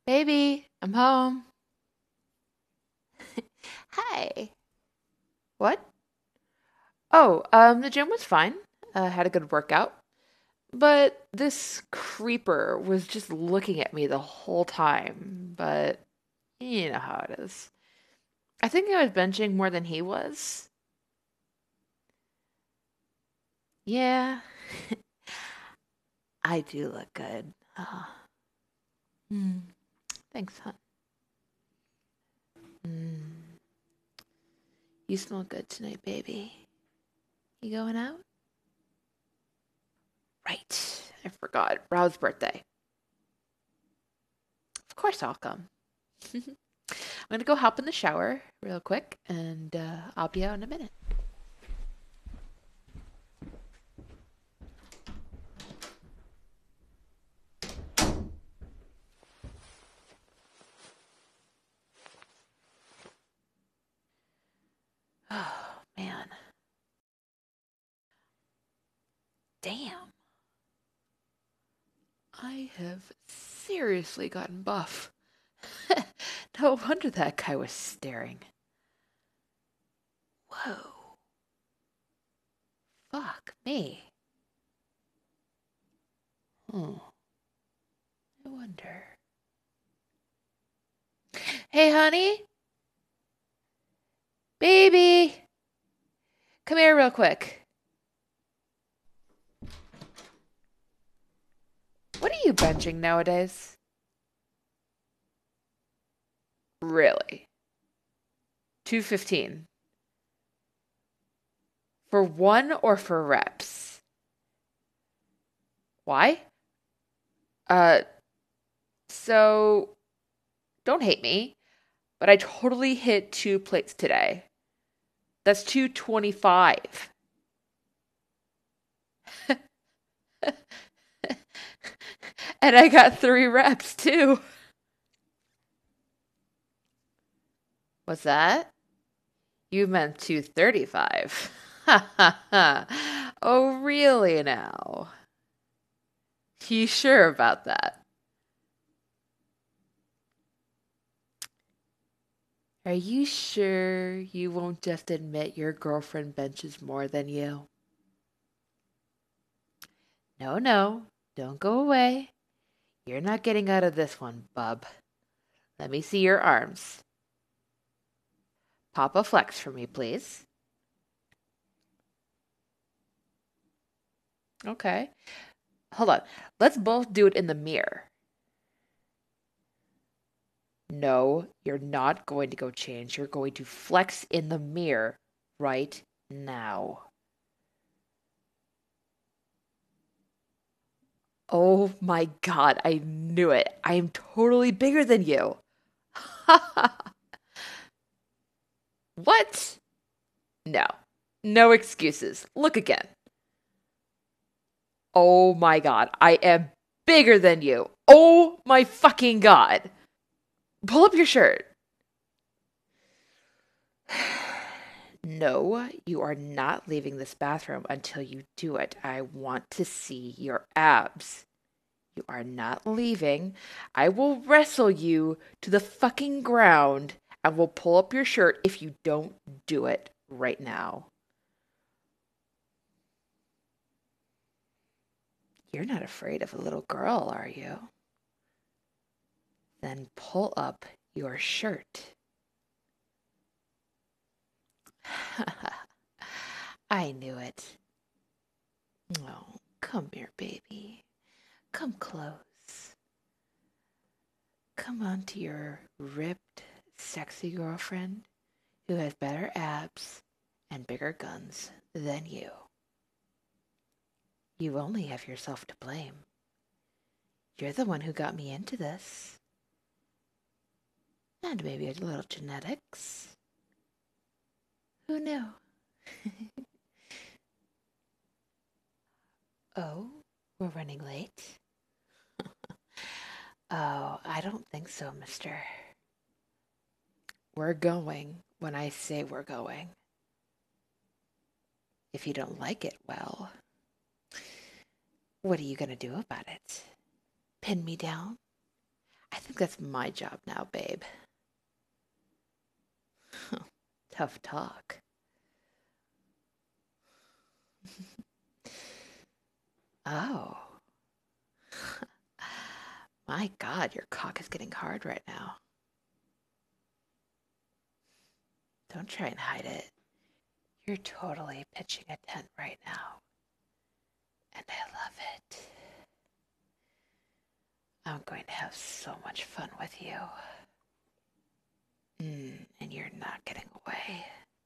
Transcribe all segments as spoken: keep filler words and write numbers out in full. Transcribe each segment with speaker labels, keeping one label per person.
Speaker 1: Baby, I'm home. Hi. What? Oh, um, the gym was fine. Uh, had a good workout. But this creeper was just looking at me the whole time. But you know how it is. I think I was benching more than he was. Yeah, I do look good. Oh, mm, thanks, hon. Mm, you smell good tonight, baby. You going out? Right. I forgot. Rao's birthday. Of course I'll come. I'm gonna go hop in the shower real quick, and uh, I'll be out in a minute. Oh man, damn! I have seriously gotten buff. No wonder that guy was staring. Whoa, fuck me. Hmm. I wonder. Hey, honey, baby, come here real quick. What are you benching nowadays? Really? two fifteen. For one or for reps? Why? Uh, so don't hate me, but I totally hit two plates today. That's two twenty-five. And I got three reps too. What's that? You meant two thirty-five. Ha ha ha. Oh, really now? You sure about that? Are you sure you won't just admit your girlfriend benches more than you? No, no. Don't go away. You're not getting out of this one, bub. Let me see your arms. Pop a flex for me, please. Okay. Hold on. Let's both do it in the mirror. No, you're not going to go change. You're going to flex in the mirror right now. Oh my God, I knew it. I am totally bigger than you. What? No. No excuses. Look again. Oh my God, I am bigger than you. Oh my fucking God. Pull up your shirt. No, you are not leaving this bathroom until you do it. I want to see your abs. You are not leaving. I will wrestle you to the fucking ground and will pull up your shirt if you don't do it right now. You're not afraid of a little girl, are you? Then pull up your shirt. I knew it. Oh, come here, baby. Come close. Come on to your ripped, sexy girlfriend who has better abs and bigger guns than you. You only have yourself to blame. You're the one who got me into this. And maybe a little genetics. Who knew? Oh, we're running late? Oh, I don't think so, mister. We're going when I say we're going. If you don't like it, well, what are you going to do about it? Pin me down? I think that's my job now, babe. Tough talk. Oh, my God, your cock is getting hard right now. Don't try and hide it. You're totally pitching a tent right now, and I love it. I'm going to have so much fun with you. Mm, and you're not getting away.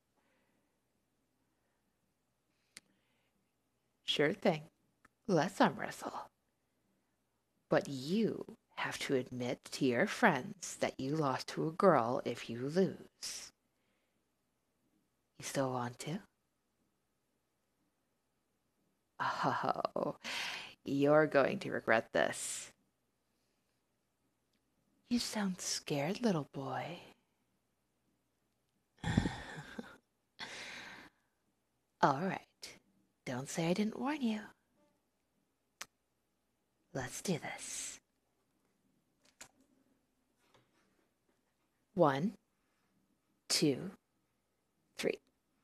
Speaker 1: Sure thing. Let's arm wrestle. But you have to admit to your friends that you lost to a girl if you lose. You still want to? Oh, you're going to regret this. You sound scared, little boy. All right. Don't say I didn't warn you. Let's do this. One, two, three.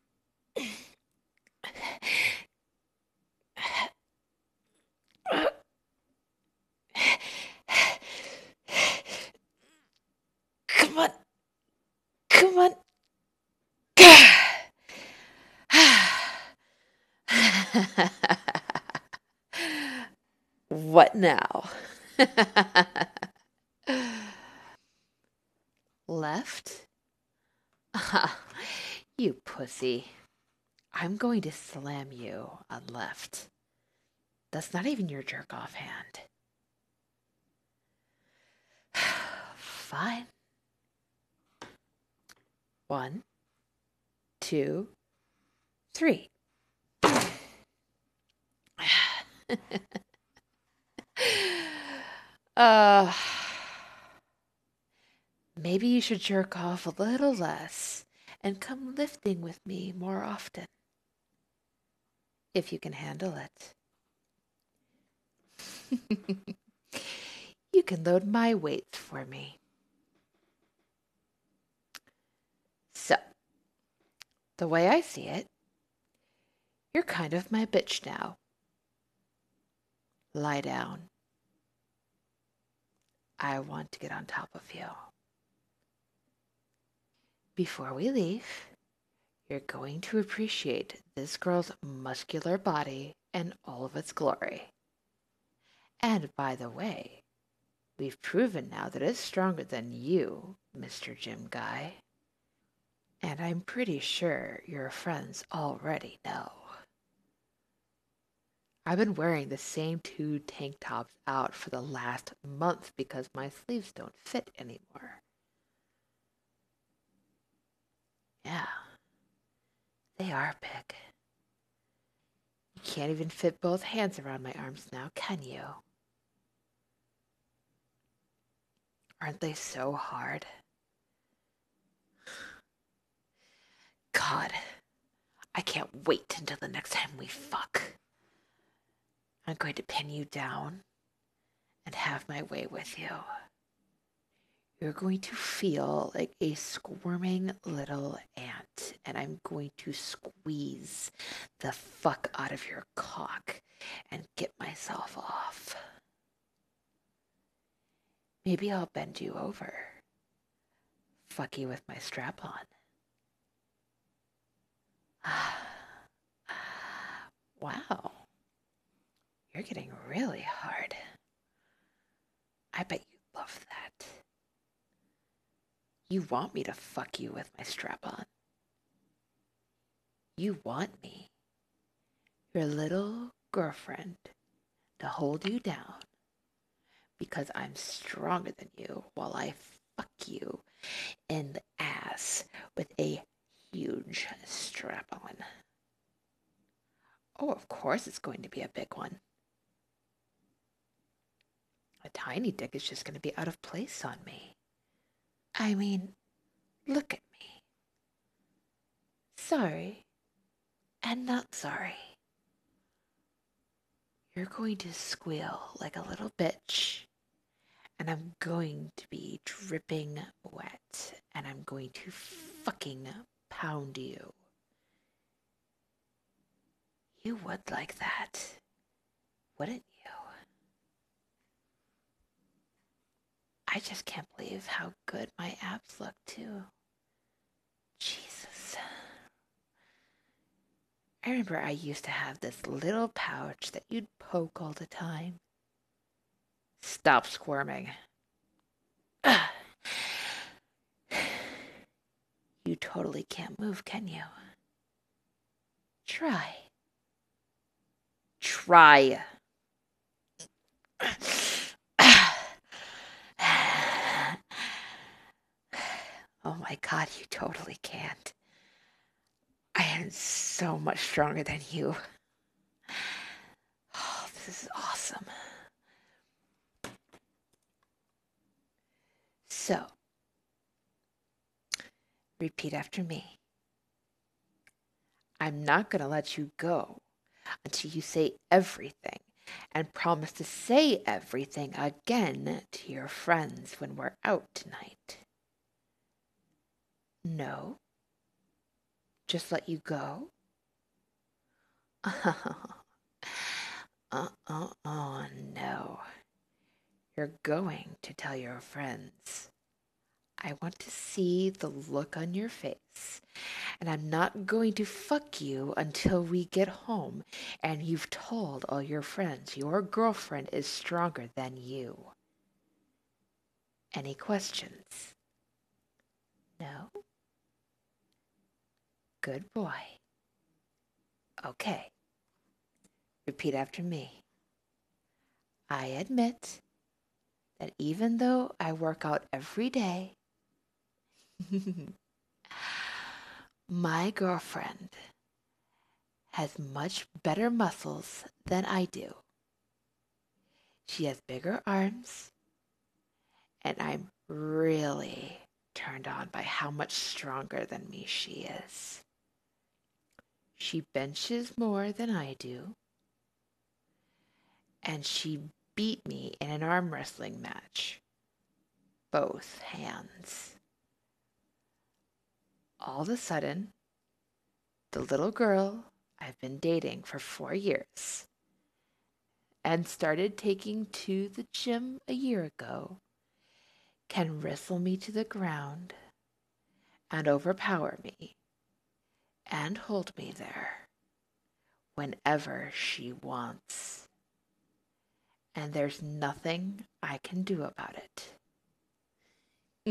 Speaker 1: Come on. Come on. What now? Left? You pussy. I'm going to slam you on left. That's not even your jerk off hand. Fine. One, two, three. uh, maybe you should jerk off a little less and come lifting with me more often. If you can handle it. You can load my weights for me. So, the way I see it, you're kind of my bitch now. Lie down. I want to get on top of you. Before we leave, you're going to appreciate this girl's muscular body and all of its glory. And by the way, we've proven now that it's stronger than you, Mister Gym Guy. And I'm pretty sure your friends already know. I've been wearing the same two tank tops out for the last month because my sleeves don't fit anymore. Yeah, they are big. You can't even fit both hands around my arms now, can you? Aren't they so hard? God, I can't wait until the next time we fuck. I'm going to pin you down and have my way with you. You're going to feel like a squirming little ant, and I'm going to squeeze the fuck out of your cock and get myself off. Maybe I'll bend you over. Fuck you with my strap on. Wow. You're getting really hard. I bet you love that. You want me to fuck you with my strap on. You want me, your little girlfriend, to hold you down because I'm stronger than you while I fuck you in the ass with a huge strap on. Oh, of course it's going to be a big one. A tiny dick is just going to be out of place on me. I mean, look at me. Sorry and not sorry. You're going to squeal like a little bitch, and and I'm going to be dripping wet, and I'm going to fucking pound you. You would like that, wouldn't you? I just can't believe how good my abs look, too. Jesus. I remember I used to have this little pouch that you'd poke all the time. Stop squirming. You totally can't move, can you? Try. Try. Oh my God, you totally can't. I am so much stronger than you. Oh, this is awesome. So, repeat after me. I'm not going to let you go until you say everything, and promise to say everything again to your friends when we're out tonight. No? Just let you go? Uh-uh-uh, no. You're going to tell your friends. I want to see the look on your face, and I'm not going to fuck you until we get home and you've told all your friends your girlfriend is stronger than you. Any questions? No? Good boy. Okay. Repeat after me. I admit that even though I work out every day, my girlfriend has much better muscles than I do. She has bigger arms, and I'm really turned on by how much stronger than me she is. She benches more than I do, and she beat me in an arm wrestling match. Both hands. All of a sudden, the little girl I've been dating for four years and started taking to the gym a year ago can wrestle me to the ground and overpower me and hold me there whenever she wants. And there's nothing I can do about it.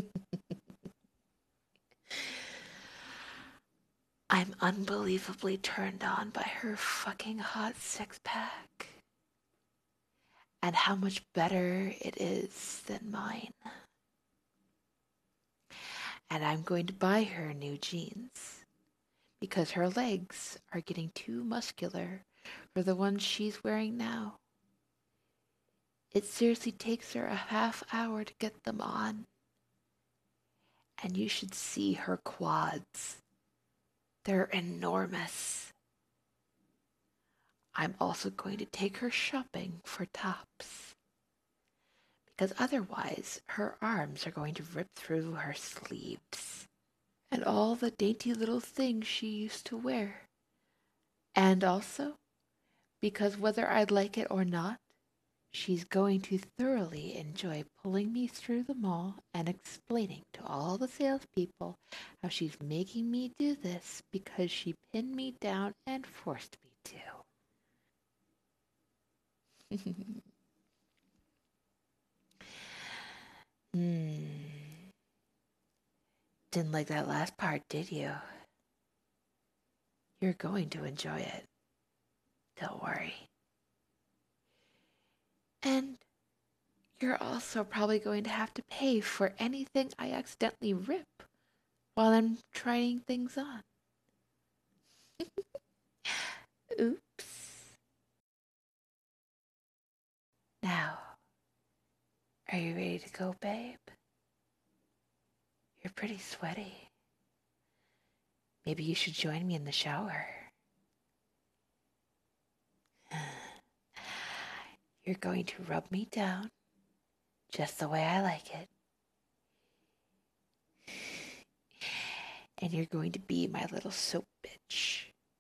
Speaker 1: I'm unbelievably turned on by her fucking hot six-pack and how much better it is than mine. And I'm going to buy her new jeans because her legs are getting too muscular for the ones she's wearing now. It seriously takes her a half hour to get them on. And you should see her quads. They're enormous. I'm also going to take her shopping for tops, because otherwise her arms are going to rip through her sleeves and all the dainty little things she used to wear. And also, because whether I like it or not, she's going to thoroughly enjoy pulling me through the mall and explaining to all the salespeople how she's making me do this because she pinned me down and forced me to. Hmm. Didn't like that last part, did you? You're going to enjoy it. Don't worry. And you're also probably going to have to pay for anything I accidentally rip while I'm trying things on. Oops. Now, are you ready to go, babe? You're pretty sweaty. Maybe you should join me in the shower. You're going to rub me down just the way I like it. And you're going to be my little soap bitch.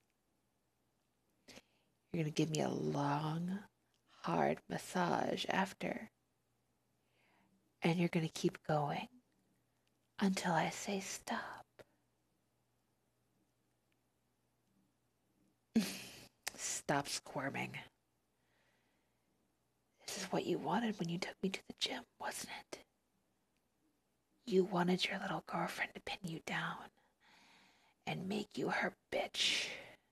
Speaker 1: You're going to give me a long, hard massage after. And you're going to keep going until I say stop. Stop squirming. This is what you wanted when you took me to the gym, wasn't it? You wanted your little girlfriend to pin you down and make you her bitch.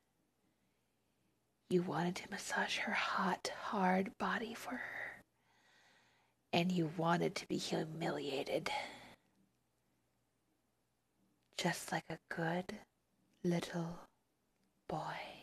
Speaker 1: You wanted to massage her hot, hard body for her. And you wanted to be humiliated. Just like a good little boy.